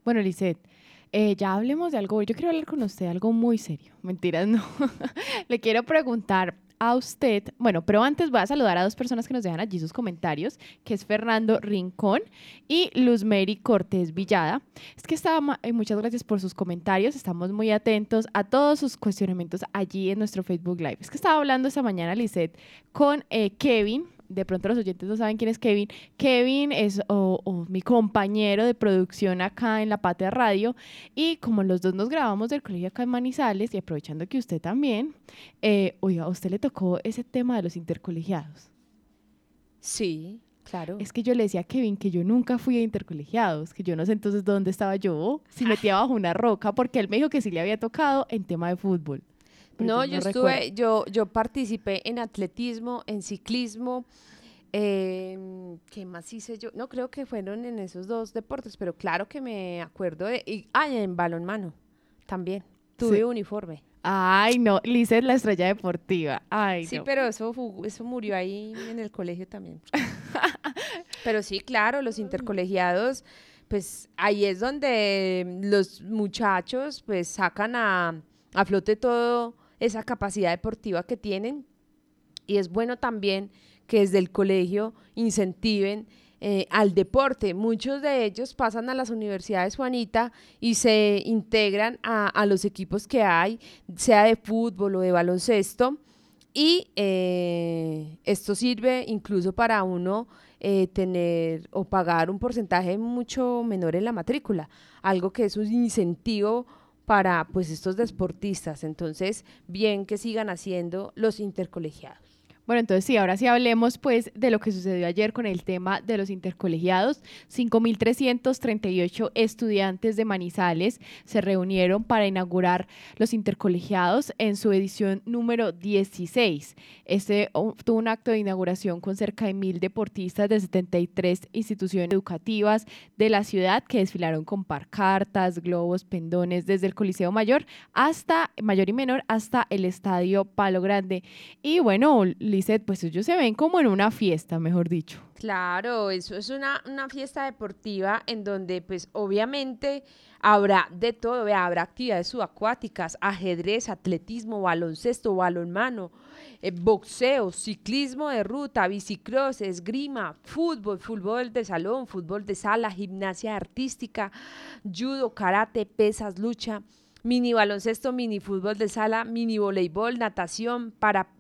Bueno, Lisette, ya hablemos de algo. Yo quiero hablar con usted de algo muy serio. Mentiras, no. Le quiero preguntar a usted, bueno, pero antes voy a saludar a dos personas que nos dejan allí sus comentarios, que es Fernando Rincón y Luzmeri Cortés Villada. Es que muchas gracias por sus comentarios, estamos muy atentos a todos sus cuestionamientos allí en nuestro Facebook Live. Es que estaba hablando esta mañana, Lisette, con Kevin. De pronto los oyentes no saben quién es Kevin. Kevin es mi compañero de producción acá en La Patria Radio, y como los dos nos grabamos del colegio acá en Manizales, y aprovechando que usted también, oiga, a usted le tocó ese tema de los intercolegiados. Sí, claro. Es que yo le decía a Kevin que yo nunca fui a intercolegiados, que yo no sé entonces dónde estaba yo, si metía bajo una roca, porque él me dijo que sí le había tocado en tema de fútbol. Pero No, yo yo no recuerdo. estuve, yo participé en atletismo, en ciclismo, ¿qué más hice yo? No, creo que fueron en esos dos deportes, pero claro que me acuerdo en balonmano también. Sí. Tuve uniforme. Ay, no, Liz es la estrella deportiva. Ay, Sí, no. pero eso murió ahí en el colegio también. Pero sí, claro, los intercolegiados, pues ahí es donde los muchachos pues sacan a flote toda esa capacidad deportiva que tienen, y es bueno también que desde el colegio incentiven al deporte. Muchos de ellos pasan a las universidades, Juanita, y se integran a los equipos que hay, sea de fútbol o de baloncesto, y esto sirve incluso para uno tener o pagar un porcentaje mucho menor en la matrícula, algo que es un incentivo para pues estos deportistas. Entonces, bien que sigan haciendo los intercolegiados. Bueno, entonces sí, ahora sí hablemos pues de lo que sucedió ayer con el tema de los intercolegiados. 5.338 estudiantes de Manizales se reunieron para inaugurar los intercolegiados en su edición número 16. Tuvo un acto de inauguración con cerca de 1.000 deportistas de 73 instituciones educativas de la ciudad, que desfilaron con pancartas, globos, pendones, desde el Coliseo Mayor y Menor hasta el Estadio Palo Grande. Y bueno, Lisette, pues ellos se ven como en una fiesta, mejor dicho. Claro, eso es una fiesta deportiva en donde pues obviamente habrá de todo, vea, habrá actividades subacuáticas, ajedrez, atletismo, baloncesto, balonmano, boxeo, ciclismo de ruta, bicicross, esgrima, fútbol de salón, fútbol de sala, gimnasia artística, judo, karate, pesas, lucha, mini baloncesto, mini fútbol de sala, mini voleibol, natación,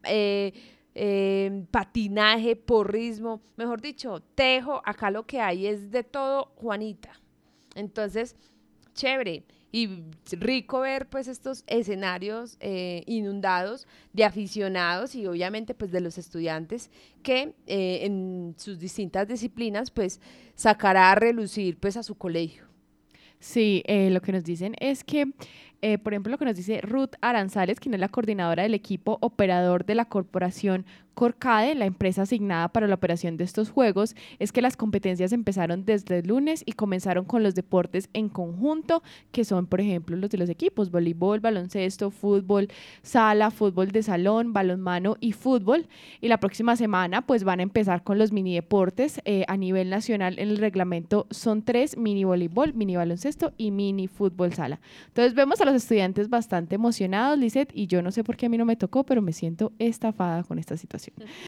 patinaje, porrismo, mejor dicho, tejo. Acá lo que hay es de todo, Juanita. Entonces, chévere y rico ver pues estos escenarios inundados de aficionados y obviamente pues de los estudiantes que en sus distintas disciplinas pues sacará a relucir pues a su colegio. Sí, lo que nos dicen es que, por ejemplo, lo que nos dice Ruth Aranzales, quien es la coordinadora del equipo operador de la corporación Corcade, la empresa asignada para la operación de estos juegos, es que las competencias empezaron desde el lunes y comenzaron con los deportes en conjunto, que son, por ejemplo, los de los equipos: voleibol, baloncesto, fútbol, sala, fútbol de salón, balonmano y fútbol. Y la próxima semana, pues van a empezar con los mini deportes. A nivel nacional, en el reglamento son 3: mini voleibol, mini baloncesto y mini fútbol sala. Entonces vemos a los estudiantes bastante emocionados, Lisette, y yo no sé por qué a mí no me tocó, pero me siento estafada con esta situación.